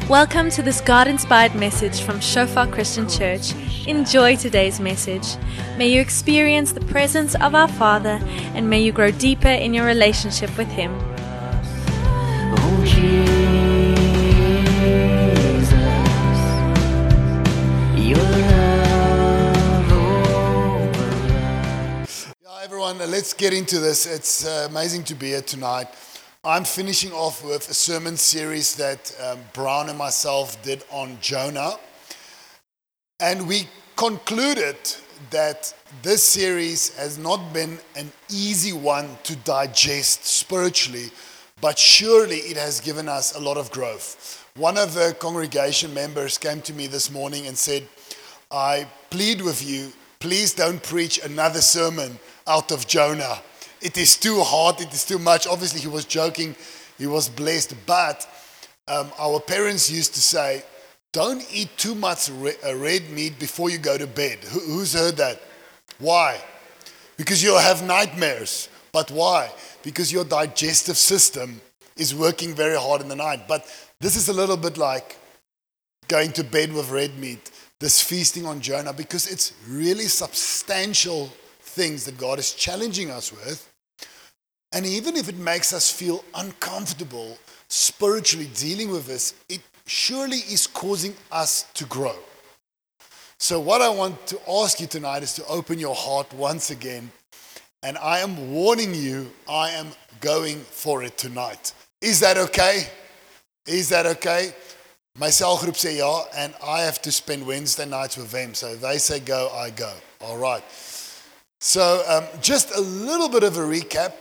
Welcome to this God-inspired message from Shofar Christian Church. Enjoy today's message. May you experience the presence of our Father and may you grow deeper in your relationship with Him. Oh, Jesus, your love over us. Yeah, everyone, let's get into this. It's amazing to be here tonight. I'm finishing off with a sermon series that Brown and myself did on Jonah. And we concluded that this series has not been an easy one to digest spiritually, but surely it has given us a lot of growth. One of the congregation members came to me this morning and said, I plead with you, please don't preach another sermon out of Jonah. It is too hard, it is too much. Obviously, he was joking, he was blessed, but our parents used to say, don't eat too much red meat before you go to bed. Who's heard that? Why? Because you'll have nightmares. But why? Because your digestive system is working very hard in the night. But this is a little bit like going to bed with red meat, this feasting on Jonah, because it's really substantial things that God is challenging us with. And even if it makes us feel uncomfortable spiritually dealing with this, it surely is causing us to grow. So what I want to ask you tonight is to open your heart once again. And I am warning you, I am going for it tonight. Is that okay? Is that okay? My cell group say ja, and I have to spend Wednesday nights with them. So if they say go, I go. All right. So just a little bit of a recap.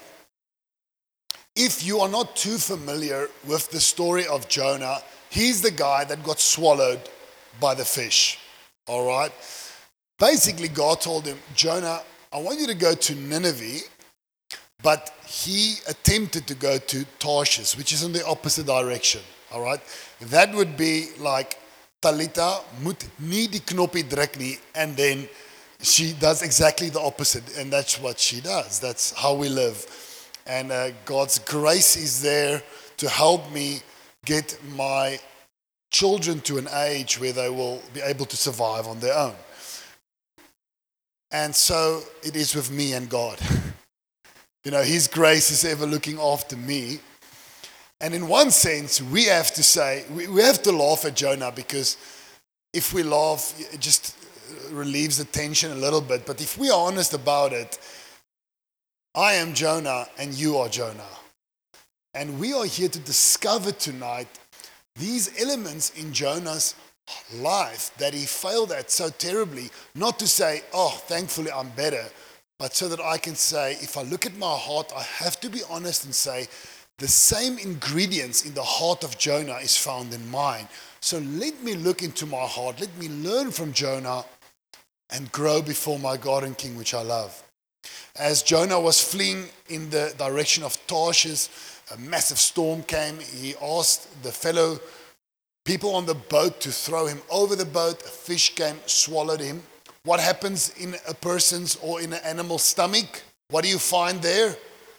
If you are not too familiar with the story of Jonah, he's the guy that got swallowed by the fish. All right? Basically, God told him, Jonah, I want you to go to Nineveh, but he attempted to go to Tarshish, which is in the opposite direction. All right? That would be like, Talita moet nie die knoppie druk nie, and then she does exactly the opposite, and that's what she does. That's how we live. And God's grace is there to help me get my children to an age where they will be able to survive on their own. And so it is with me and God. You know, His grace is ever looking after me. And in one sense, we have to say, we have to laugh at Jonah, because if we laugh, it just relieves the tension a little bit. But if we are honest about it, I am Jonah and you are Jonah. And we are here to discover tonight these elements in Jonah's life that he failed at so terribly. Not to say, oh, thankfully I'm better, but so that I can say, if I look at my heart, I have to be honest and say, the same ingredients in the heart of Jonah is found in mine. So let me look into my heart, let me learn from Jonah and grow before my God and King, which I love. As Jonah was fleeing in the direction of Tarshish, a massive storm came. He asked the fellow people on the boat to throw him over the boat. A fish came, swallowed him. What happens in a person's or in an animal's stomach? What do you find there?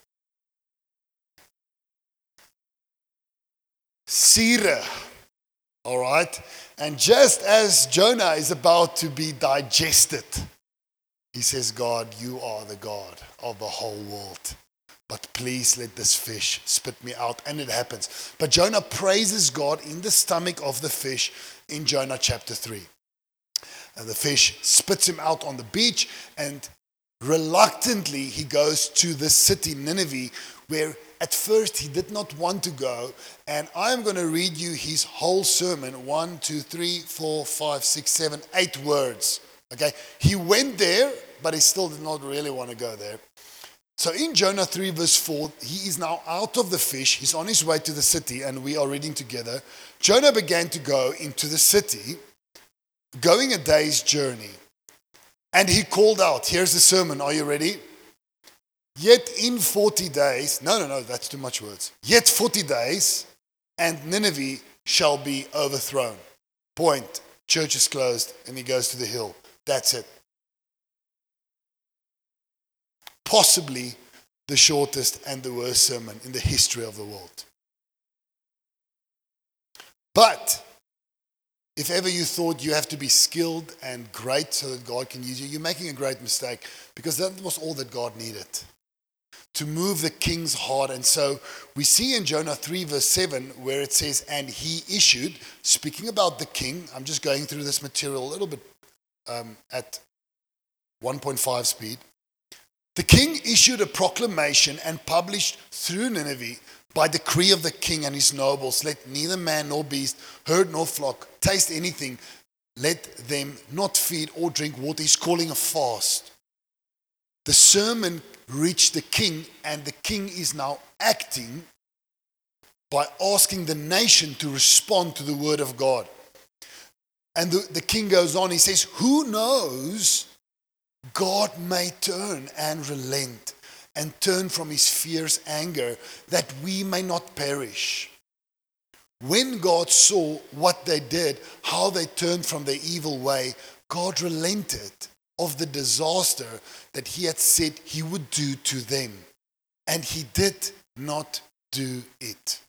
Sire. All right? And just as Jonah is about to be digested, he says, God, you are the God of the whole world. But please let this fish spit me out. And it happens. But Jonah praises God in the stomach of the fish in Jonah chapter 3. And the fish spits him out on the beach. And reluctantly he goes to the city Nineveh, where at first he did not want to go. And I'm going to read you his whole sermon. 1, 2, 3, 4, 5, 6, 7, 8 words. Okay, he went there, but he still did not really want to go there. So in Jonah 3 verse 4, he is now out of the fish. He's on his way to the city, and we are reading together. Jonah began to go into the city, going a day's journey. And he called out. Here's the sermon. Are you ready? Yet in 40 days, no, that's too much words. Yet 40 days, and Nineveh shall be overthrown. Point. Church is closed, and he goes to the hill. That's it. Possibly the shortest and the worst sermon in the history of the world. But If ever you thought you have to be skilled and great so that God can use you, you're making a great mistake, because that was all that God needed to move the king's heart. And so we see in Jonah 3 verse 7 where it says, and he issued, speaking about the king. I'm just going through this material a little bit at 1.5 speed. The king issued a proclamation and published through Nineveh, by decree of the king and his nobles, let neither man nor beast, herd nor flock, taste anything. Let them not feed or drink water. He's calling a fast. The sermon reached the king, and the king is now acting by asking the nation to respond to the word of God. And the king goes on, he says, who knows, God may turn and relent and turn from his fierce anger, that we may not perish. When God saw what they did, how they turned from their evil way, God relented of the disaster that he had said he would do to them. And he did not do it.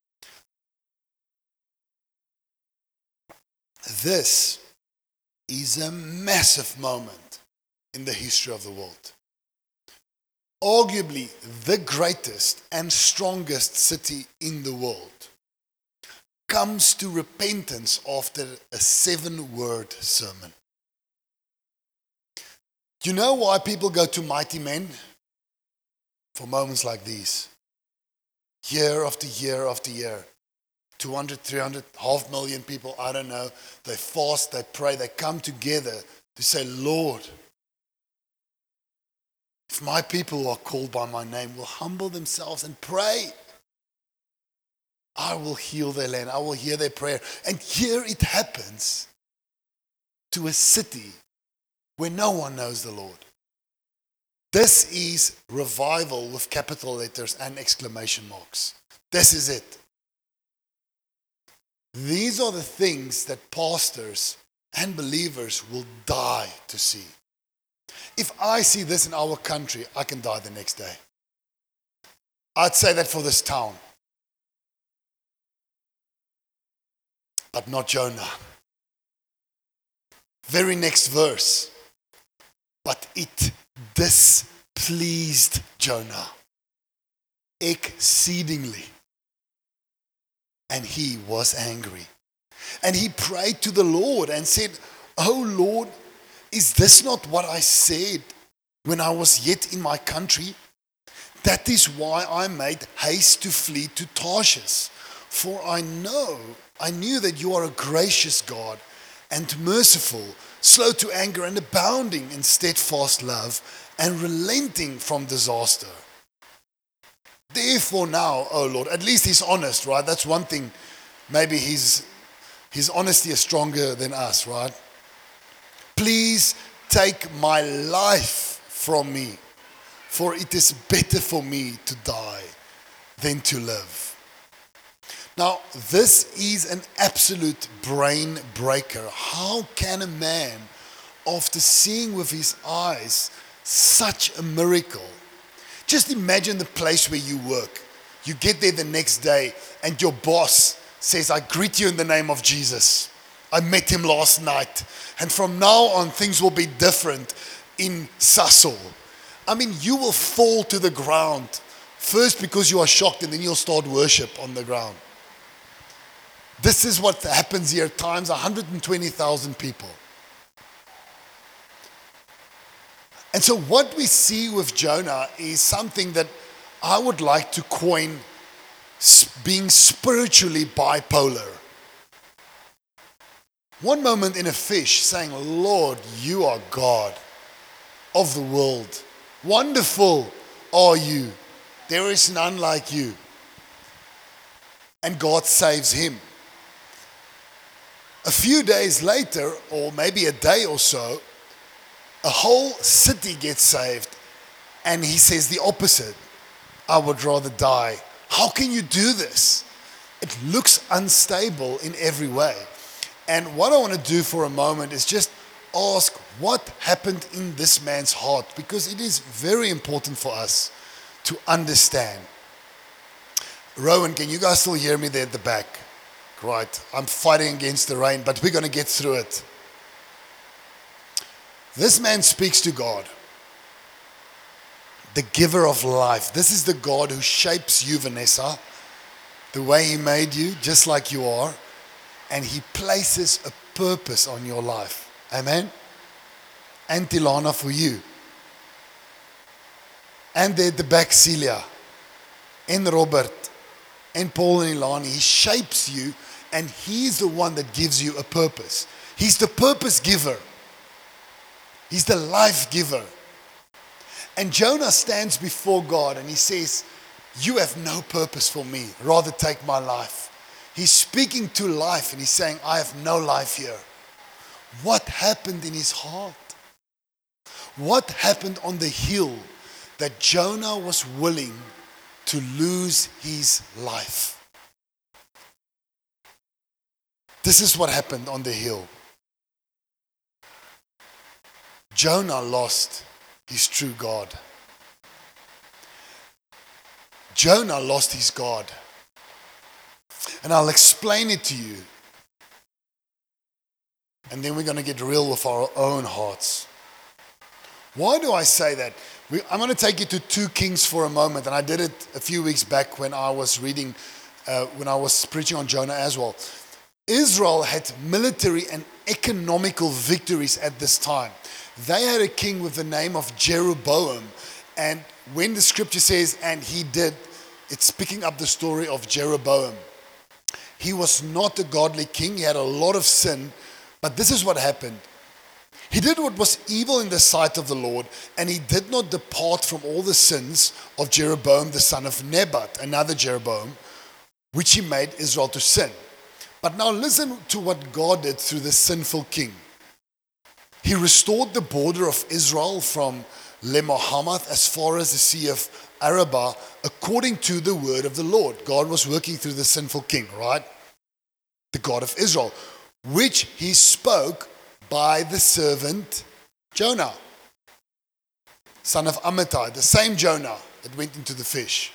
This is a massive moment in the history of the world. Arguably the greatest and strongest city in the world comes to repentance after a 7-word sermon. You know why people go to mighty men? For moments like these. Year after year after year. 200, 300, 500,000 people, I don't know. They fast, they pray, they come together to say, Lord, if my people who are called by my name will humble themselves and pray, I will heal their land. I will hear their prayer. And here it happens to a city where no one knows the Lord. This is revival with capital letters and exclamation marks. This is it. These are the things that pastors and believers will die to see. If I see this in our country, I can die the next day. I'd say that for this town. But not Jonah. Very next verse. But it displeased Jonah exceedingly. And he was angry. And he prayed to the Lord and said, "Oh Lord, is this not what I said when I was yet in my country? That is why I made haste to flee to Tarshish. For I knew that you are a gracious God and merciful, slow to anger and abounding in steadfast love and relenting from disaster. Therefore now, O Lord," at least he's honest, right? That's one thing. Maybe his honesty is stronger than us, right? "Please take my life from me, for it is better for me to die than to live." Now, this is an absolute brain breaker. How can a man, after seeing with his eyes such a miracle, just imagine the place where you work. You get there the next day and your boss says, "I greet you in the name of Jesus. I met him last night. And from now on, things will be different in Sasol." I mean, you will fall to the ground. First because you are shocked, and then you'll start worship on the ground. This is what happens here times 120,000 people. And so what we see with Jonah is something that I would like to coin being spiritually bipolar. One moment in a fish saying, "Lord, you are God of the world. Wonderful are you. There is none like you." And God saves him. A few days later, or maybe a day or so, a whole city gets saved, and he says the opposite. "I would rather die." How can you do this? It looks unstable in every way. And what I want to do for a moment is just ask what happened in this man's heart, because it is very important for us to understand. Rowan, can you guys still hear me there at the back? Right, I'm fighting against the rain, but we're going to get through it. This man speaks to God, the giver of life. This is the God who shapes you, Vanessa, the way he made you, just like you are, and he places a purpose on your life. Amen? And Tilana for you. And there at the back, Celia, and Robert, and Paul and Ilani. He shapes you, and he's the one that gives you a purpose. He's the purpose giver. He's the life giver. And Jonah stands before God and he says, you have no purpose for me. Rather take my life. He's speaking to life and he's saying, I have no life here. What happened in his heart? What happened on the hill that Jonah was willing to lose his life? This is what happened on the hill. Jonah lost his true God. Jonah lost his God. And I'll explain it to you. And then we're going to get real with our own hearts. Why do I say that? I'm going to take you to 2 Kings for a moment. And I did it a few weeks back when I was reading, when I was preaching on Jonah as well. Israel had military and economical victories at this time. They had a king with the name of Jeroboam. And when the scripture says, and he did, it's picking up the story of Jeroboam. He was not a godly king. He had a lot of sin. But this is what happened. He did what was evil in the sight of the Lord, and he did not depart from all the sins of Jeroboam, the son of Nebat, another Jeroboam, which he made Israel to sin. But now listen to what God did through the sinful king. He restored the border of Israel from Lemohamath as far as the Sea of Arabah, according to the word of the Lord. God was working through the sinful king, right? The God of Israel, which he spoke by the servant Jonah, son of Amittai, the same Jonah that went into the fish.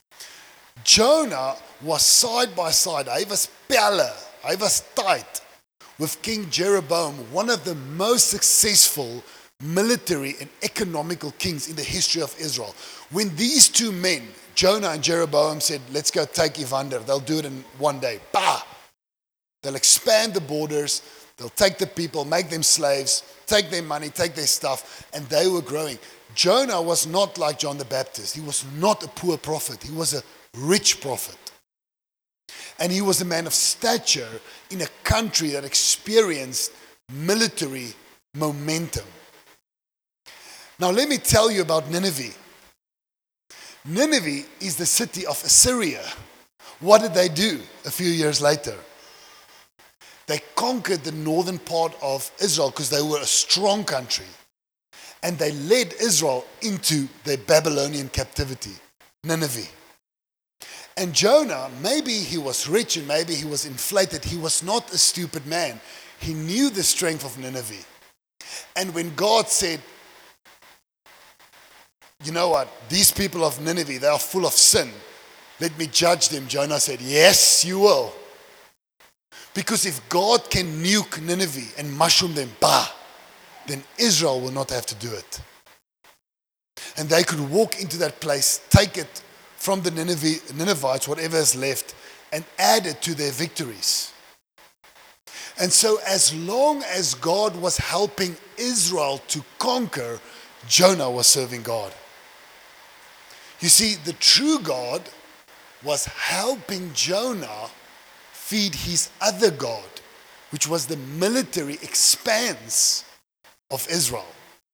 Jonah was side by side. Hy was pelle, hy was tight with King Jeroboam, one of the most successful military and economical kings in the history of Israel. When these two men, Jonah and Jeroboam, said, let's go take Evander, they'll do it in one day. Bah! They'll expand the borders, they'll take the people, make them slaves, take their money, take their stuff, and they were growing. Jonah was not like John the Baptist. He was not a poor prophet. He was a rich prophet. And he was a man of stature in a country that experienced military momentum. Now let me tell you about Nineveh. Nineveh is the city of Assyria. What did they do a few years later? They conquered the northern part of Israel because they were a strong country. And they led Israel into the Babylonian captivity, Nineveh. And Jonah, maybe he was rich and maybe he was inflated. He was not a stupid man. He knew the strength of Nineveh. And when God said, you know what, these people of Nineveh, they are full of sin. Let me judge them. Jonah said, yes, you will. Because if God can nuke Nineveh and mushroom them, then Israel will not have to do it. And they could walk into that place, take it from the Ninevites, whatever is left, and add it to their victories. And so as long as God was helping Israel to conquer, Jonah was serving God. You see, the true God was helping Jonah feed his other God, which was the military expanse of Israel.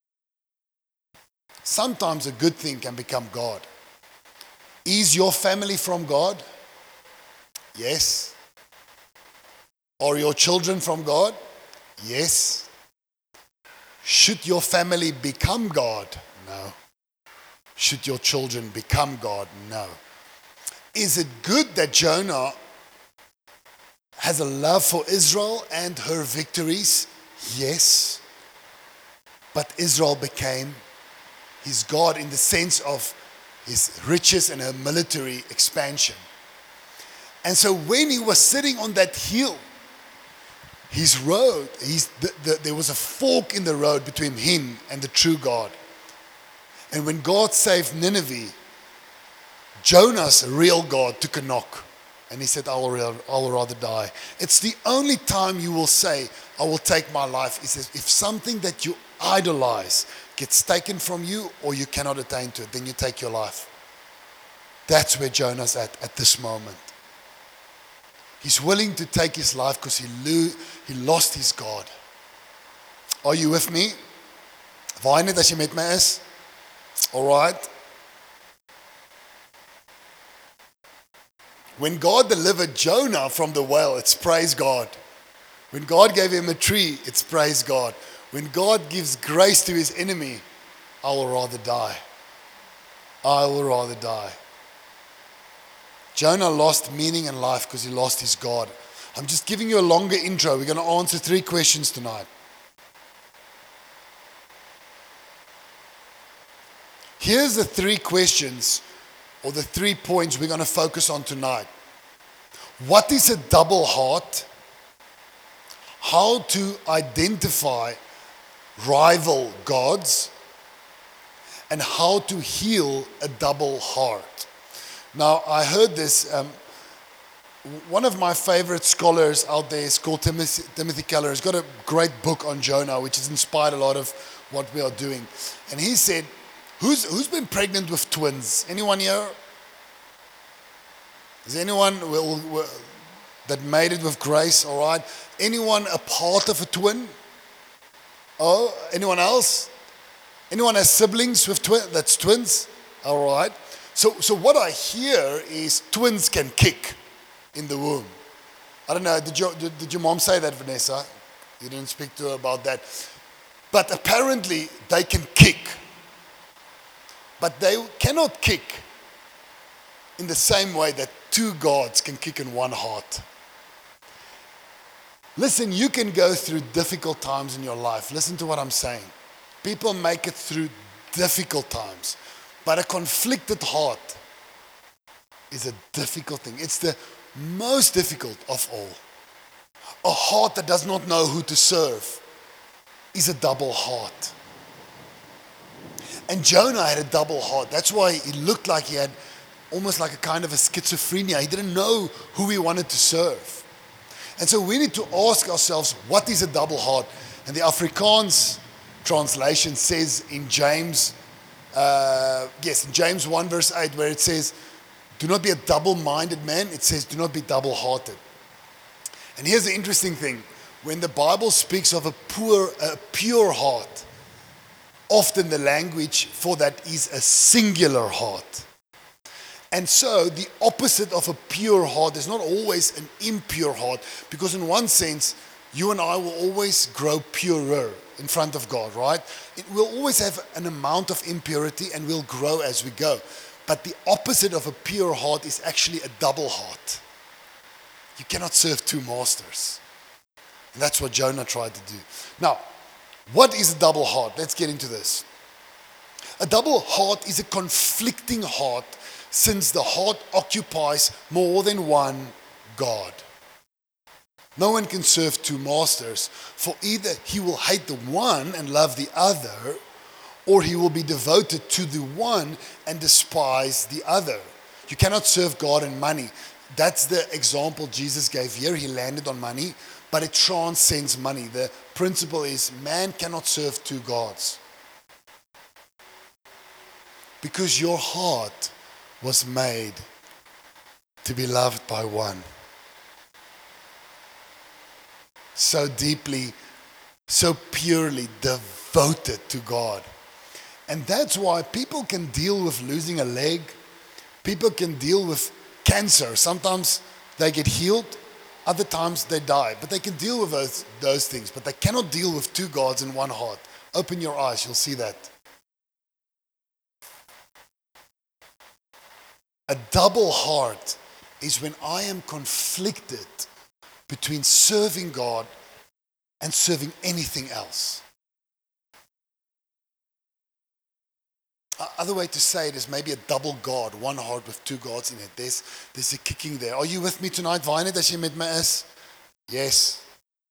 Sometimes a good thing can become God. Is your family from God? Yes. Are your children from God? Yes. Should your family become God? No. Should your children become God? No. Is it good that Jonah has a love for Israel and her victories? Yes. But Israel became his God in the sense of his riches and her military expansion. And so when he was sitting on that hill, his road, there was a fork in the road between him and the true God. And when God saved Nineveh, Jonah's real God took a knock. And he said, I will rather die. It's the only time you will say, I will take my life. He says, if something that you idolize gets taken from you or you cannot attain to it, then you take your life. That's where Jonah's at this moment. He's willing to take his life because he lost his God. Are you with me? Waai net as jy met my is? All right. When God delivered Jonah from the whale, it's praise God. When God gave him a tree, it's praise God. When God gives grace to his enemy, I will rather die. I will rather die. Jonah lost meaning in life because he lost his God. I'm just giving you a longer intro. We're going to answer 3 questions tonight. Here's the 3 questions or the 3 points we're going to focus on tonight. What is a double heart? How to identify rival gods? And how to heal a double heart. Now, I heard this, one of my favorite scholars out there is called Timothy Keller. He's got a great book on Jonah, which has inspired a lot of what we are doing. And he said, who's been pregnant with twins? Anyone here? Is anyone that made it with grace, all right? Anyone a part of a twin? Oh, anyone else? Anyone has siblings with that's twins? All right. So what I hear is twins can kick in the womb. I don't know, did your mom say that, Vanessa? You didn't speak to her about that. But apparently they can kick. But they cannot kick in the same way that 2 gods can kick in one heart. Listen, you can go through difficult times in your life. Listen to what I'm saying. People make it through difficult times. But a conflicted heart is a difficult thing. It's the most difficult of all. A heart that does not know who to serve is a double heart. And Jonah had a double heart. That's why he looked like he had almost like a kind of a schizophrenia. He didn't know who he wanted to serve. And so we need to ask ourselves, what is a double heart? And the Afrikaans translation says in James, in James 1 verse 8, where it says, do not be a double-minded man. It says, do not be double-hearted. And here's the interesting thing. When the Bible speaks of a pure heart, often the language for that is a singular heart. And so the opposite of a pure heart is not always an impure heart, because in one sense, you and I will always grow purer in front of God, right? It will always have an amount of impurity and will grow as we go. But the opposite of a pure heart is actually a double heart. You cannot serve 2 masters. And that's what Jonah tried to do. Now, what is a double heart? Let's get into this. A double heart is a conflicting heart, since the heart occupies more than one God. No one can serve 2 masters, for either he will hate the one and love the other, or he will be devoted to the one and despise the other. You cannot serve God and money. That's the example Jesus gave here. He landed on money, but it transcends money. The principle is man cannot serve 2 gods. Because your heart was made to be loved by one. So deeply, so purely devoted to God. And that's why people can deal with losing a leg. People can deal with cancer. Sometimes they get healed, other times they die. But they can deal with those things. But they cannot deal with 2 gods in one heart. Open your eyes, you'll see that. A double heart is when I am conflicted between serving God and serving anything else. Other way to say it is maybe a double God, one heart with two gods in it. There's a kicking there. Are you with me tonight, Vine, as jy met my is? Yes.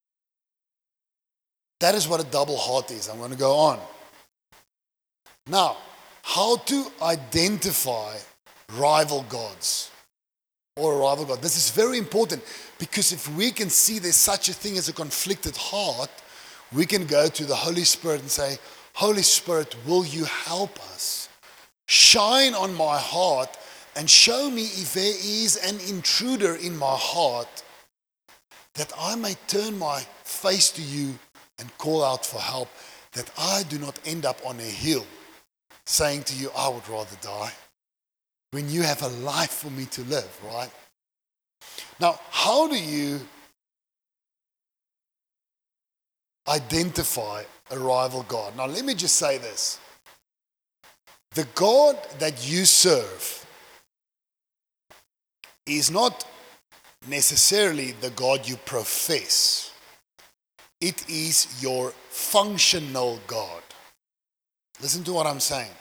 That is what a double heart is. I'm going to go on. Now, how to identify rival gods or a rival God. This is very important because if we can see there's such a thing as a conflicted heart, we can go to the Holy Spirit and say, Holy Spirit, will you help us? Shine on my heart and show me if there is an intruder in my heart that I may turn my face to you and call out for help, that I do not end up on a hill saying to you, I would rather die, when you have a life for me to live, right? Now, how do you identify a rival God? Now, let me just say this. The God that you serve is not necessarily the God you profess. It is your functional God. Listen to what I'm saying.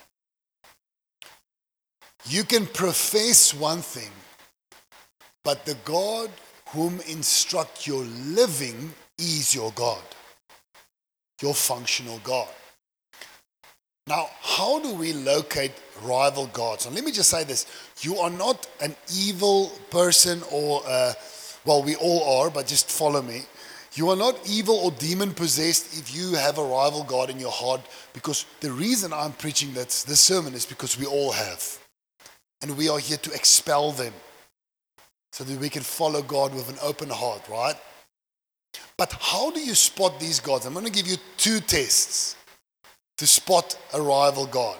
You can profess one thing, but the God whom instruct your living is your God, your functional God. Now, how do we locate rival gods? And let me just say this. You are not an evil person or, well, we all are, but just follow me. You are not evil or demon possessed if you have a rival God in your heart, because the reason I'm preaching this sermon is because we all have. And we are here to expel them so that we can follow God with an open heart, right? But how do you spot these gods? I'm going to give you 2 tests to spot a rival God.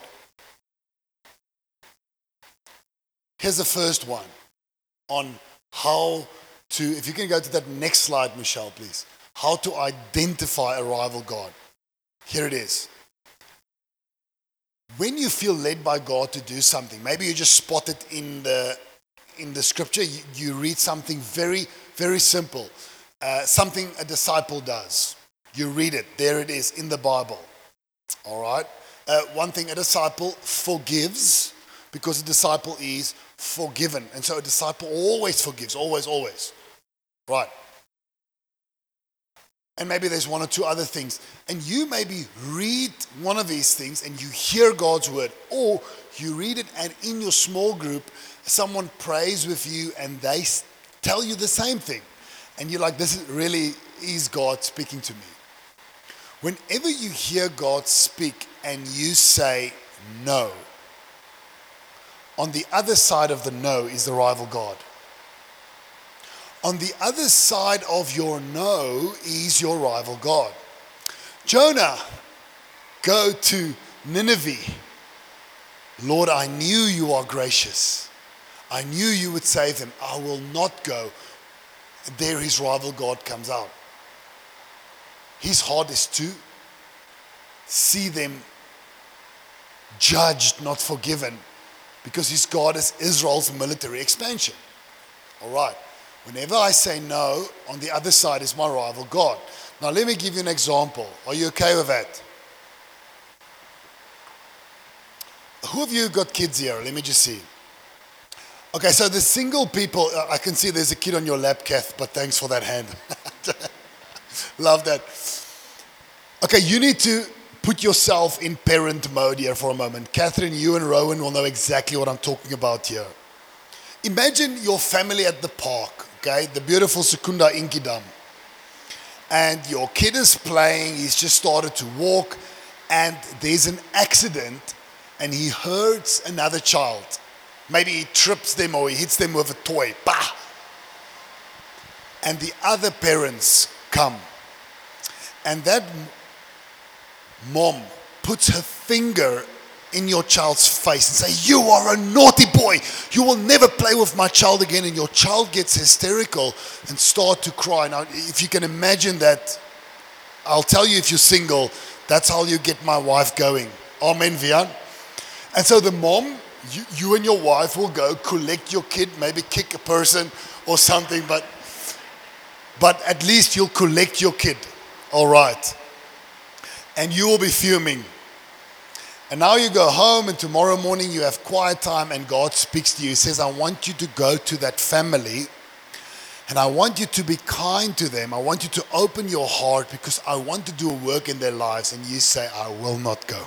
Here's the first one on how to, if you can go to that next slide, Michelle, please. How to identify a rival God. Here it is. When you feel led by God to do something, maybe you just spot it in the scripture, you read something very, very simple. Something a disciple does. You read it, there it is in the Bible. All right. One thing, a disciple forgives because a disciple is forgiven. And so a disciple always forgives, always, always. Right. And maybe there's 1 or 2 other things. And you maybe read one of these things and you hear God's word. Or you read it and in your small group, someone prays with you and they tell you the same thing. And you're like, this really is God speaking to me. Whenever you hear God speak and you say no, on the other side of the no is the rival God. On the other side of your no is your rival God. Jonah, go to Nineveh. Lord, I knew you are gracious. I knew you would save them. I will not go. There his rival God comes out. His heart is to see them judged, not forgiven, because his God is Israel's military expansion. All right. Whenever I say no, on the other side is my rival God. Now let me give you an example. Are you okay with that? Who of you got kids here? Let me just see. Okay, so the single people, I can see there's a kid on your lap, Kath, but thanks for that hand. Love that. Okay, you need to put yourself in parent mode here for a moment. Catherine, you and Rowan will know exactly what I'm talking about here. Imagine your family at the park, okay, the beautiful Secunda Inkidam. And your kid is playing, he's just started to walk, and there's an accident, and he hurts another child. Maybe he trips them or he hits them with a toy. Bah! And the other parents come. And that mom puts her finger in your child's face and say, you are a naughty boy. You will never play with my child again. And your child gets hysterical and start to cry. Now, if you can imagine that, I'll tell you if you're single, that's how you get my wife going. Amen, Vian. And so the mom, you and your wife will go collect your kid, maybe kick a person or something, but at least you'll collect your kid. All right. And you will be fuming. And now you go home and tomorrow morning you have quiet time and God speaks to you. He says, I want you to go to that family and I want you to be kind to them. I want you to open your heart because I want to do a work in their lives. And you say, I will not go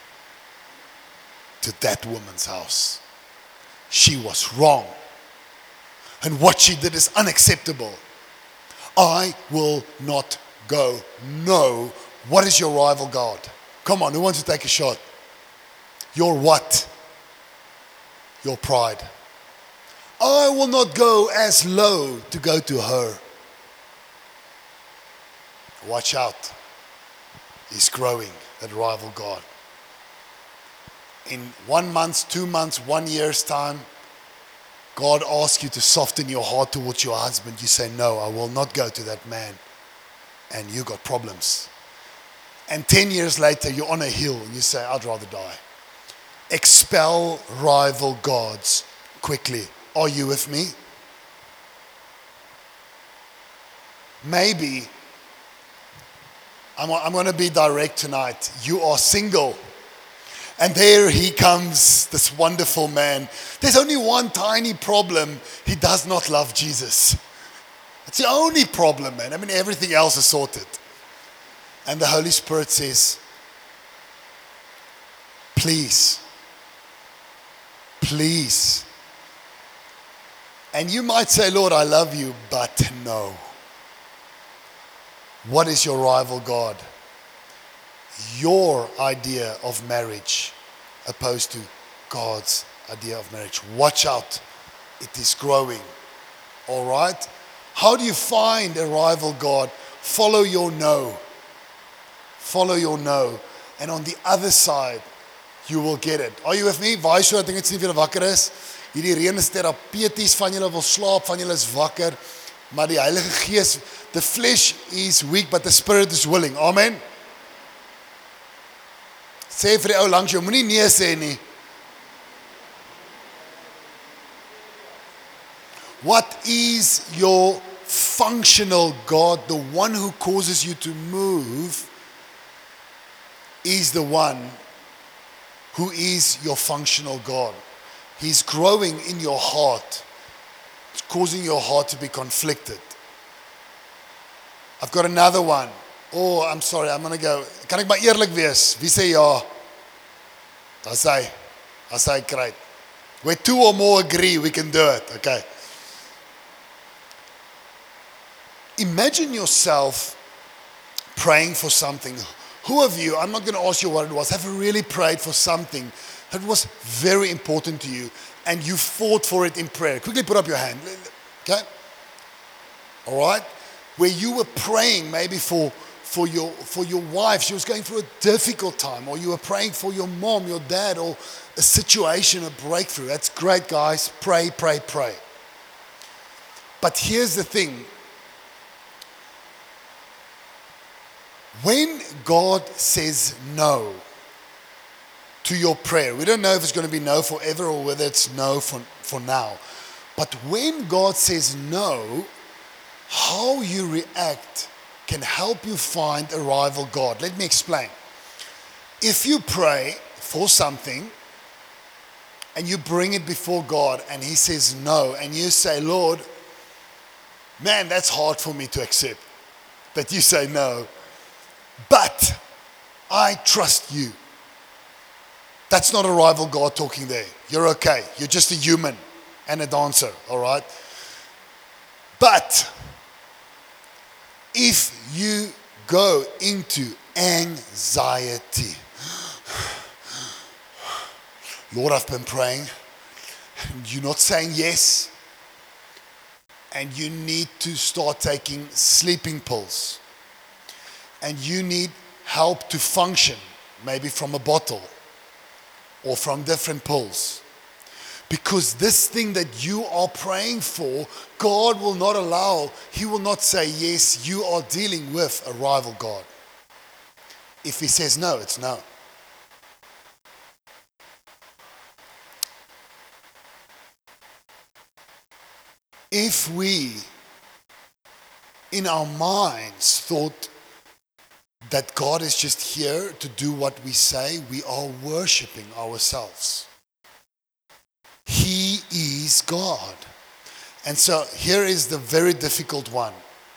to that woman's house. She was wrong. And what she did is unacceptable. I will not go. No. What is your rival God? Come on, who wants to take a shot? Your what? Your pride. I will not go as low to go to her. Watch out. He's growing, that rival God. In 1 month, 2 months, 1 year's time, God asks you to soften your heart towards your husband. You say, no, I will not go to that man. And you got problems. And 10 years later, you're on a hill and you say, I'd rather die. Expel rival gods quickly. Are you with me? Maybe, I'm going to be direct tonight. You are single. And there he comes, this wonderful man. There's only one tiny problem. He does not love Jesus. It's the only problem, man. I mean, everything else is sorted. And the Holy Spirit says, please. And you might say, Lord, I love you, but no. What is your rival God? Your idea of marriage opposed to God's idea of marriage. Watch out. It is growing. All right? How do you find a rival God? Follow your no. Follow your no. And on the other side, you will get it. Are you with me? Waai so, ek dink dit sien of julle wakker is. Hierdie reën is terapeuties, van julle wil slaap, van julle is wakker. Maar die Heilige Gees, the flesh is weak, but the spirit is willing. Amen. Sê vir die ou langs jou, moenie nee sê nie. What is your functional God? The one who causes you to move is the one who is your functional God. He's growing in your heart. It's causing your heart to be conflicted. I've got another one. Oh, I'm sorry, I'm going to go. Kan ek maar eerlik wees? Wie sê ja? That's hy great. Where two or more agree, we can do it. Okay. Imagine yourself praying for something. Who of you, I'm not going to ask you what it was, have really prayed for something that was very important to you and you fought for it in prayer? Quickly put up your hand. Okay? All right? Where you were praying maybe for your wife, she was going through a difficult time, or you were praying for your mom, your dad, or a situation, a breakthrough. That's great, guys. Pray, pray, pray. But here's the thing. When God says no to your prayer, we don't know if it's going to be no forever or whether it's no for now. But when God says no, how you react can help you find a rival God. Let me explain. If you pray for something and you bring it before God and He says no, and you say, Lord, man, that's hard for me to accept that you say no, but I trust you. That's not a rival God talking there. You're okay. You're just a human and a dancer, all right? But if you go into anxiety, Lord, I've been praying, and you're not saying yes, and you need to start taking sleeping pills, and you need help to function, maybe from a bottle or from different pills. Because this thing that you are praying for, God will not allow. He will not say, yes, you are dealing with a rival God. If He says no, it's no. If we, in our minds, thought that God is just here to do what we say, we are worshiping ourselves. He is God. And so here is the very difficult one.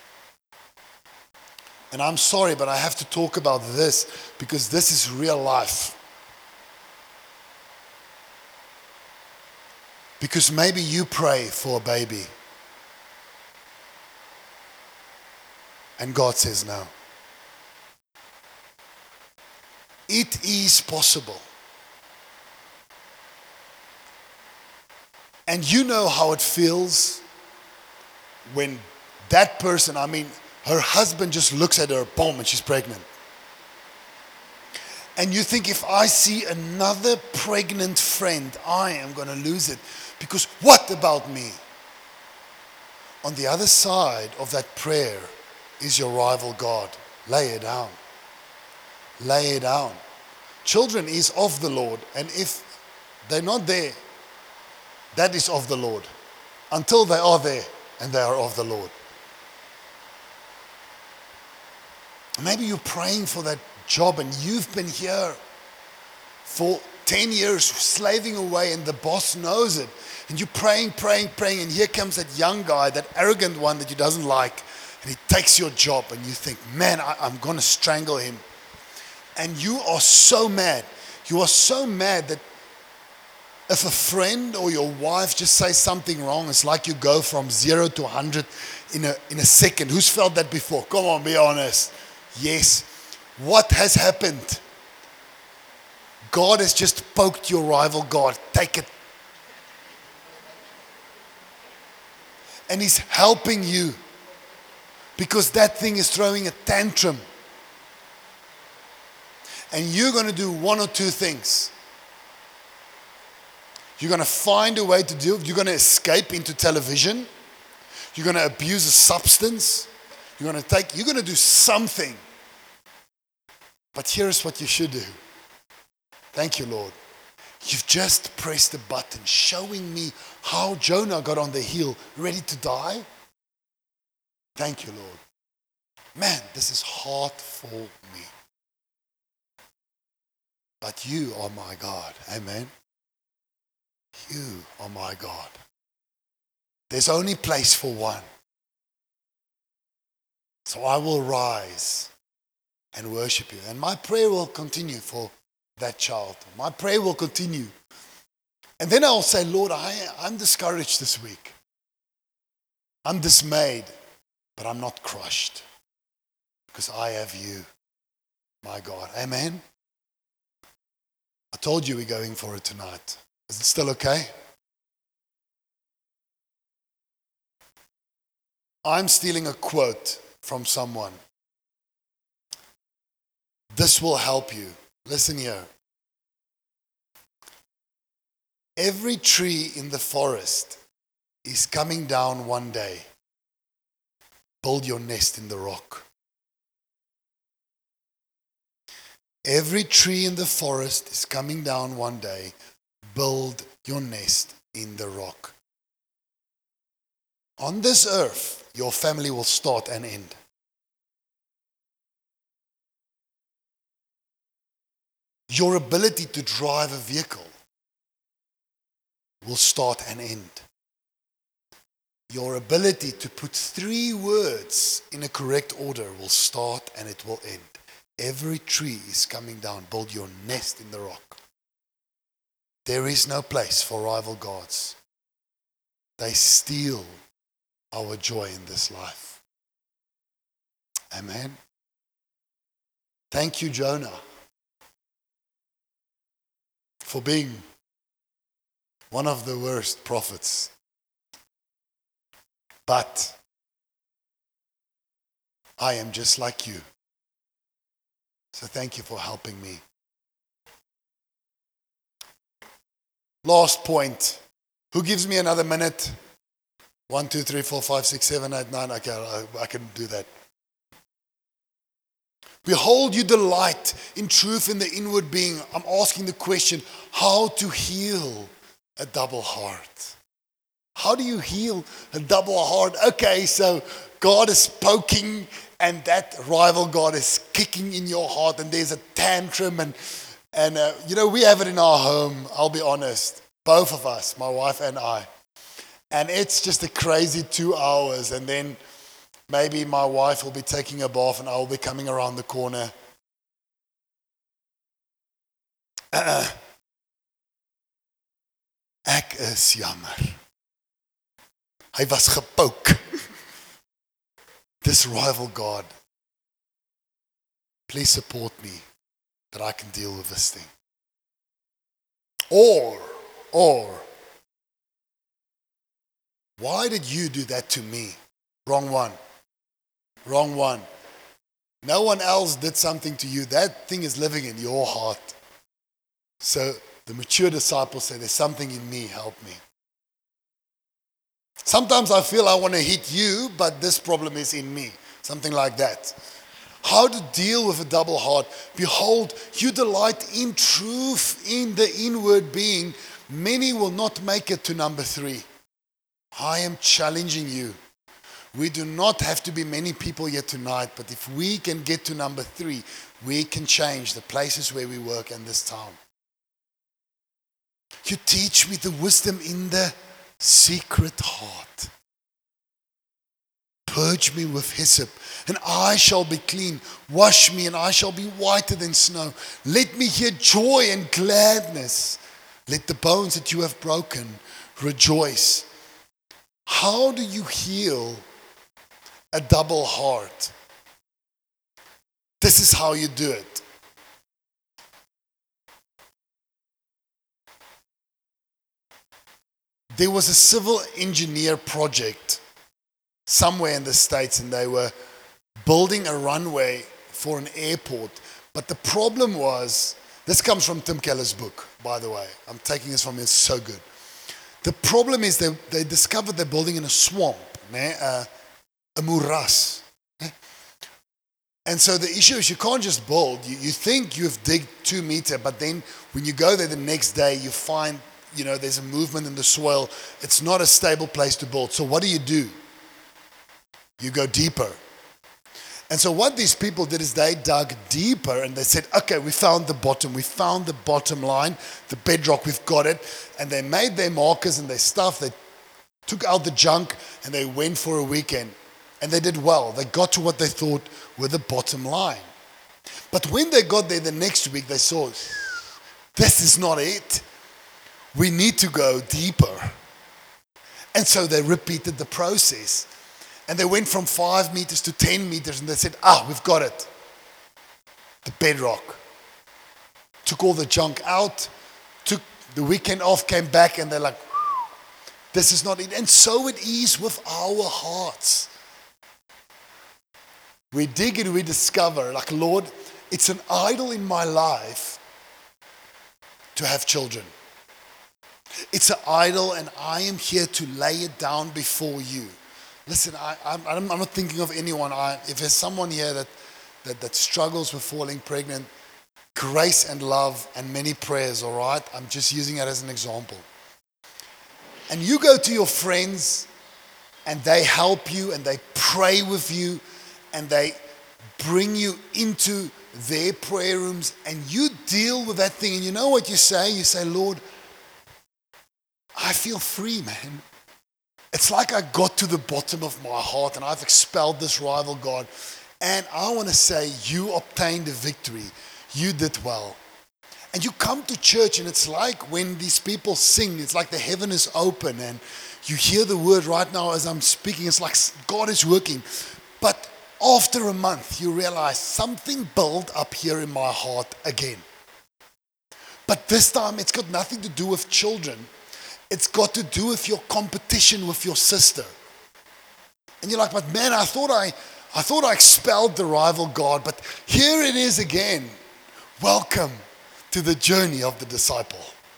And I'm sorry, but I have to talk about this because this is real life. Because maybe you pray for a baby and God says no. It is possible. And you know how it feels when that person, her husband just looks at her, boom, and she's pregnant. And you think, if I see another pregnant friend, I am going to lose it. Because what about me? On the other side of that prayer is your rival God. Lay it down. Lay it down. Children is of the Lord. And if they're not there, that is of the Lord. Until they are there and they are of the Lord. Maybe you're praying for that job and you've been here for 10 years slaving away and the boss knows it. And you're praying, and here comes that young guy, that arrogant one that you doesn't like, and he takes your job and you think, man, I'm going to strangle him. And you are so mad. You are so mad that if a friend or your wife just says something wrong, it's like you go from 0 to 100 in a second. Who's felt that before? Come on, be honest. Yes. What has happened? God has just poked your rival God. Take it. And He's helping you because that thing is throwing a tantrum. And you're going to do one or two things. You're going to find a way to deal. You're going to escape into television. You're going to abuse a substance. You're going to do something. But here's what you should do. Thank you, Lord. You've just pressed a button showing me how Jonah got on the hill ready to die. Thank you, Lord. Man, this is hard for me. But you are my God. Amen. You are my God. There's only place for one. So I will rise and worship you. And my prayer will continue for that child. My prayer will continue. And then I'll say, Lord, I'm discouraged this week. I'm dismayed, but I'm not crushed because I have you, my God. Amen. I told you we're going for it tonight. Is it still okay? I'm stealing a quote from someone. This will help you. Listen here. Every tree in the forest is coming down one day. Build your nest in the rock. Every tree in the forest is coming down one day. Build your nest in the rock. On this earth, your family will start and end. Your ability to drive a vehicle will start and end. Your ability to put 3 words in a correct order will start and it will end. Every tree is coming down. Build your nest in the rock. There is no place for rival gods. They steal our joy in this life. Amen. Thank you, Jonah, for being one of the worst prophets. But I am just like you. So thank you for helping me. Last point. Who gives me another minute? 1, 2, 3, 4, 5, 6, 7, 8, 9. Okay, I can do that. Behold, you delight in truth in the inward being. I'm asking the question, how to heal a double heart? How do you heal a double heart? Okay, so God is poking and that rival God is kicking in your heart, and there's a tantrum, and we have it in our home, I'll be honest. Both of us, my wife and I. And it's just a crazy 2 hours, and then maybe my wife will be taking a bath and I will be coming around the corner. Ek is jammer. Hy was gepouk. This rival God, please support me that I can deal with this thing. Or, why did you do that to me? Wrong one. No one else did something to you. That thing is living in your heart. So the mature disciples say, there's something in me, help me. Sometimes I feel I want to hit you, but this problem is in me. Something like that. How to deal with a double heart. Behold, you delight in truth in the inward being. Many will not make it to number 3. I am challenging you. We do not have to be many people here tonight, but if we can get to number 3, we can change the places where we work in this town. You teach me the wisdom in the secret heart. Purge me with hyssop, and I shall be clean. Wash me, and I shall be whiter than snow. Let me hear joy and gladness. Let the bones that you have broken rejoice. How do you heal a double heart? This is how you do it. There was a civil engineer project somewhere in the States, and they were building a runway for an airport. But the problem was, this comes from Tim Keller's book, by the way. I'm taking this from him, it's so good. The problem is they discovered they're building in a swamp, a moeras. And so the issue is you can't just build. You think you've digged 2 meters, but then when you go there the next day, you find, there's a movement in the soil. It's not a stable place to build. So what do? You go deeper. And so what these people did is they dug deeper and they said, okay, we found the bottom line, the bedrock, we've got it. And they made their markers and their stuff, they took out the junk and they went for a weekend. And they did well. They got to what they thought were the bottom line. But when they got there the next week, they saw, this is not it. We need to go deeper. And so they repeated the process. And they went from 5 meters to 10 meters and they said, we've got it. The bedrock. Took all the junk out, took the weekend off, came back, and they're like, this is not it. And so it is with our hearts. We dig and we discover, like, Lord, it's an idol in my life to have children. It's an idol, and I am here to lay it down before you. Listen, I'm not thinking of anyone. If there's someone here that struggles with falling pregnant, grace and love and many prayers, all right? I'm just using it as an example. And you go to your friends, and they help you, and they pray with you, and they bring you into their prayer rooms, and you deal with that thing. And you know what you say? You say, Lord, I feel free, man. It's like I got to the bottom of my heart and I've expelled this rival God. And I want to say, you obtained a victory. You did well. And you come to church and it's like when these people sing, it's like the heaven is open and you hear the word right now as I'm speaking. It's like God is working. But after a month, you realize something built up here in my heart again. But this time, it's got nothing to do with children. It's got to do with your competition with your sister. And you're like, but man, I thought I expelled the rival God, but here it is again. Welcome to the journey of the disciple.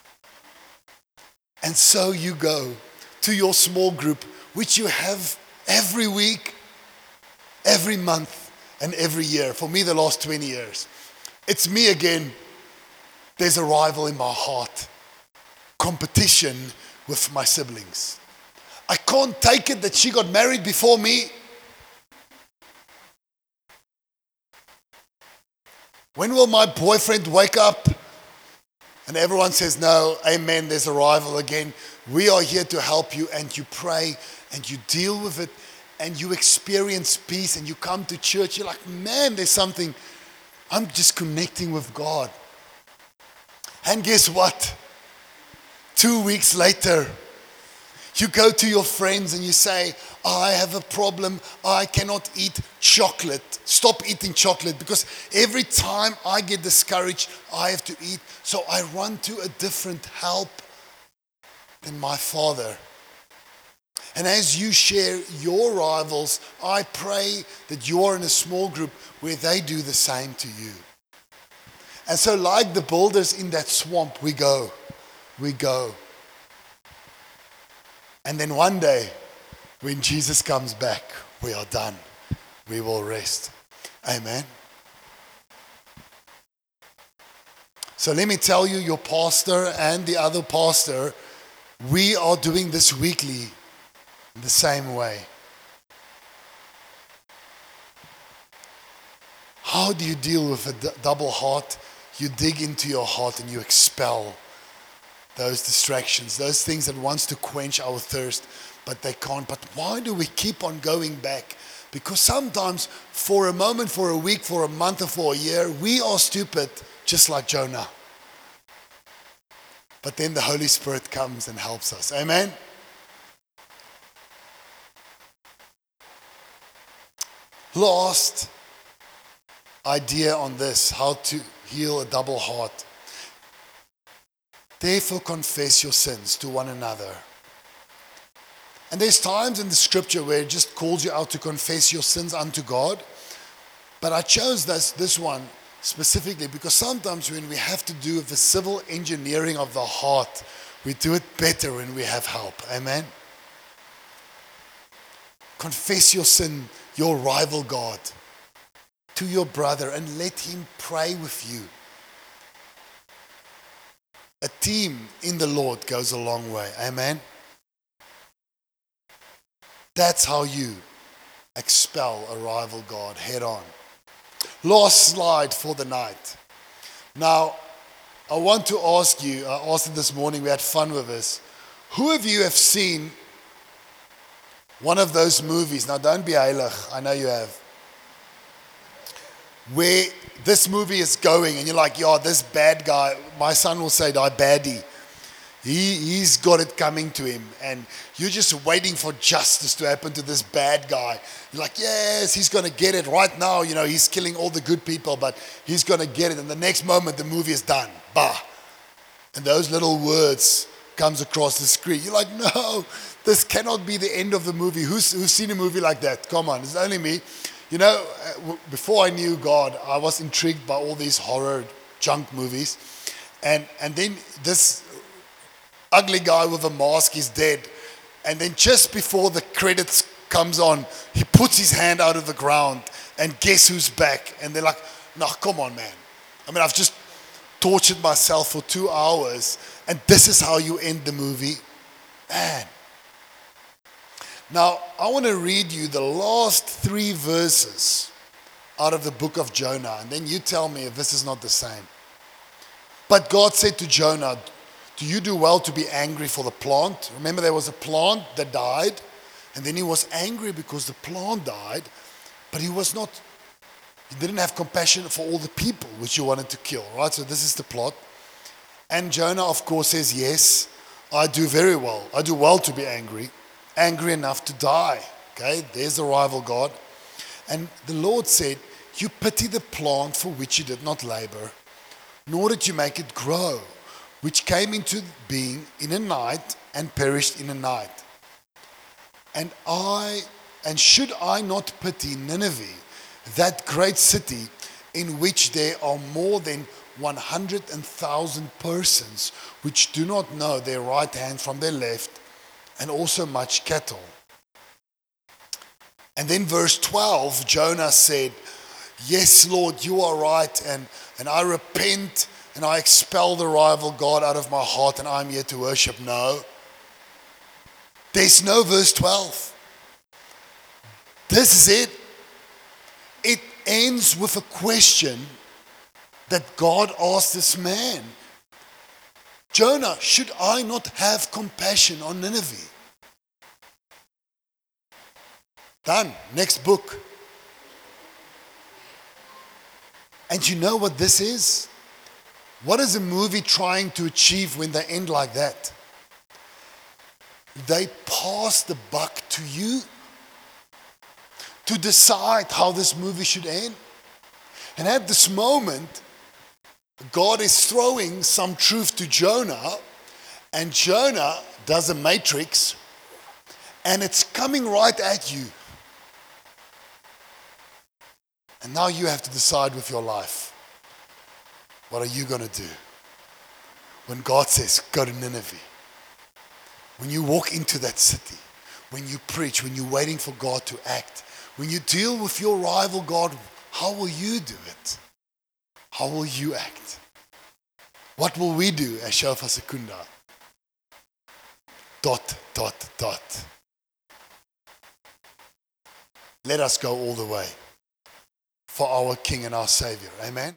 And so you go to your small group, which you have every week, every month, and every year. For me, the last 20 years. It's me again. There's a rival in my heart. Competition with my siblings. I can't take it that she got married before me. When will my boyfriend wake up? And everyone says, no, amen, there's a rival again. We are here to help you, and you pray and you deal with it and you experience peace and you come to church. You're like, man, there's something. I'm just connecting with God. And guess what? 2 weeks later, you go to your friends and you say, I have a problem. I cannot eat chocolate. Stop eating chocolate because every time I get discouraged, I have to eat. So I run to a different help than my Father. And as you share your rivals, I pray that you are in a small group where they do the same to you. And so like the builders in that swamp, we go. And then one day, when Jesus comes back, we are done. We will rest. Amen. So let me tell you, your pastor and the other pastor, we are doing this weekly in the same way. How do you deal with a double heart? You dig into your heart and you expel those distractions, those things that wants to quench our thirst, but they can't. But why do we keep on going back? Because sometimes for a moment, for a week, for a month, or for a year, we are stupid, just like Jonah. But then the Holy Spirit comes and helps us. Amen? Last idea on this, how to heal a double heart. Therefore confess your sins to one another. And there's times in the scripture where it just calls you out to confess your sins unto God. But I chose this one specifically because sometimes when we have to do the civil engineering of the heart, we do it better when we have help. Amen? Confess your sin, your rival God, to your brother and let him pray with you. A team in the Lord goes a long way. Amen? That's how you expel a rival God head on. Last slide for the night. Now, I want to ask you, I asked it this morning, we had fun with this. Who of you have seen one of those movies? Now, don't be heilig, I know you have. Where this movie is going and you're like, yeah, this bad guy, my son will say, die baddie. He's got it coming to him and you're just waiting for justice to happen to this bad guy. You're like, yes, he's going to get it right now. You know, he's killing all the good people, but he's going to get it. And the next moment, the movie is done. Bah. And those little words comes across the screen. You're like, no, this cannot be the end of the movie. Who's seen a movie like that? Come on, it's only me. You know, before I knew God, I was intrigued by all these horror junk movies. And then this ugly guy with a mask is dead. And then just before the credits comes on, he puts his hand out of the ground and guess who's back? And they're like, no, come on, man. I mean, I've just tortured myself for 2 hours and this is how you end the movie? Man. Now, I want to read you the last 3 verses out of the book of Jonah, and then you tell me if this is not the same. But God said to Jonah, do you do well to be angry for the plant? Remember, there was a plant that died, and then he was angry because the plant died, but he didn't have compassion for all the people which he wanted to kill, right? So this is the plot. And Jonah, of course, says, yes, I do very well. I do well to be angry enough to die. Okay, there's the rival God. And the Lord said, you pity the plant for which you did not labor, nor did you make it grow, which came into being in a night and perished in a night. And should I not pity Nineveh, that great city in which there are more than 100,000 persons which do not know their right hand from their left, and also much cattle. And then verse 12, Jonah said, yes, Lord, you are right, and I repent, and I expel the rival God out of my heart, and I'm here to worship. No. There's no verse 12. This is it. It ends with a question that God asked this man, Jonah, should I not have compassion on Nineveh? Done. Next book. And you know what this is? What is a movie trying to achieve when they end like that? They pass the buck to you to decide how this movie should end. And at this moment, God is throwing some truth to Jonah, and Jonah does a matrix, and it's coming right at you. And now you have to decide with your life, what are you going to do? When God says, go to Nineveh. When you walk into that city, when you preach, when you're waiting for God to act, when you deal with your rival God, how will you do it? How will you act? What will we do as Shofar Secunda? ... Let us go all the way for our King and our Savior. Amen.